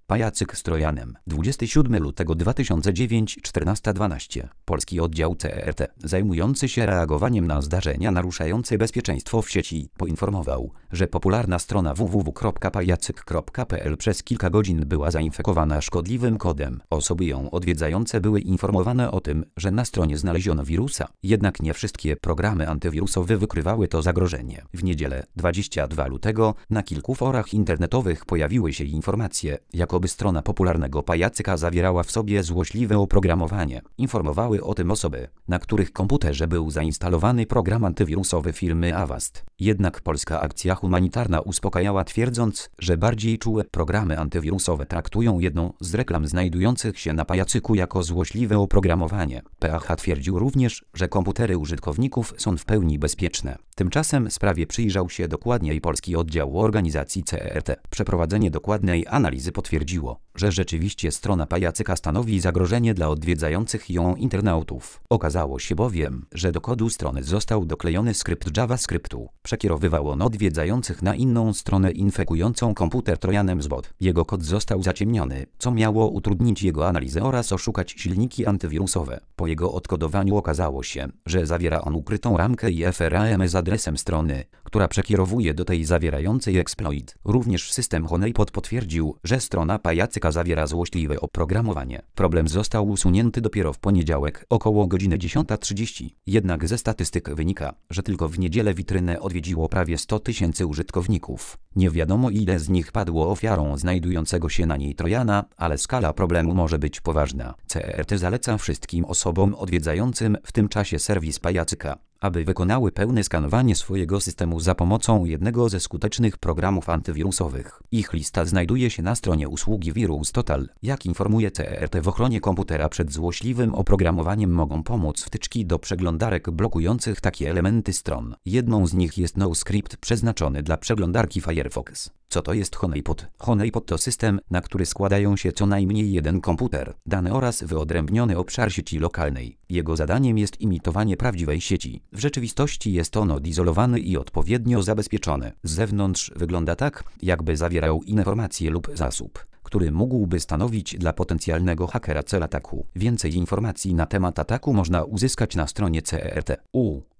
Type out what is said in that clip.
Pajacyk z Trojanem. 27 lutego 2009, 14:12. Polski oddział CERT, zajmujący się reagowaniem na zdarzenia naruszające bezpieczeństwo w sieci, poinformował, że popularna strona www.pajacyk.pl przez kilka godzin była zainfekowana szkodliwym kodem. Osoby ją odwiedzające były informowane o tym, że na stronie znaleziono wirusa, jednak nie wszystkie programy antywirusowe wykrywały to zagrożenie. W niedzielę, 22 lutego, na kilku forach internetowych pojawiły się informacje, jakoby strona popularnego pajacyka zawierała w sobie złośliwe oprogramowanie. Informowały o tym osoby, na których komputerze był zainstalowany program antywirusowy firmy Avast. Jednak polska akcja humanitarna uspokajała, twierdząc, że bardziej czułe programy antywirusowe traktują jedną z reklam znajdujących się na pajacyku jako złośliwe oprogramowanie. PAH twierdził również, że komputery użytkowników są w pełni bezpieczne. Tymczasem sprawie przyjrzał się dokładniej polski oddział organizacji CERT. Przeprowadzenie dokładnej analizy potwierdziło, że rzeczywiście strona pajacyka stanowi zagrożenie dla odwiedzających ją internautów. Okazało się bowiem, że do kodu strony został doklejony skrypt JavaScriptu. Przekierowywał on odwiedzających na inną stronę infekującą komputer trojanem z bot. Jego kod został zaciemniony, co miało utrudnić jego analizę oraz oszukać silniki antywirusowe. Po jego odkodowaniu okazało się, że zawiera on ukrytą ramkę i FRAM z adresem strony, która przekierowuje do tej zawierającej exploit. Również system Honeypot potwierdził, że strona pajacyka zawiera złośliwe oprogramowanie. Problem został usunięty dopiero w poniedziałek około godziny 10:30. Jednak ze statystyk wynika, że tylko w niedzielę witrynę odwiedziło prawie 100 000 użytkowników. Nie wiadomo, ile z nich padło ofiarą znajdującego się na niej trojana, ale skala problemu może być poważna. CERT zaleca wszystkim osobom odwiedzającym w tym czasie serwis pajacyka, aby wykonały pełne skanowanie swojego systemu za pomocą jednego ze skutecznych programów antywirusowych. Ich lista znajduje się na stronie usługi Virus Total. Jak informuje CERT, w ochronie komputera przed złośliwym oprogramowaniem mogą pomóc wtyczki do przeglądarek blokujących takie elementy stron. Jedną z nich jest NoScript przeznaczony dla przeglądarki Firefox. Co to jest Honeypot? Honeypot to system, na który składają się co najmniej jeden komputer, dane oraz wyodrębniony obszar sieci lokalnej. Jego zadaniem jest imitowanie prawdziwej sieci. W rzeczywistości jest on odizolowany i odpowiednio zabezpieczony. Z zewnątrz wygląda tak, jakby zawierał informacje lub zasób, który mógłby stanowić dla potencjalnego hakera cel ataku. Więcej informacji na temat ataku można uzyskać na stronie CERT.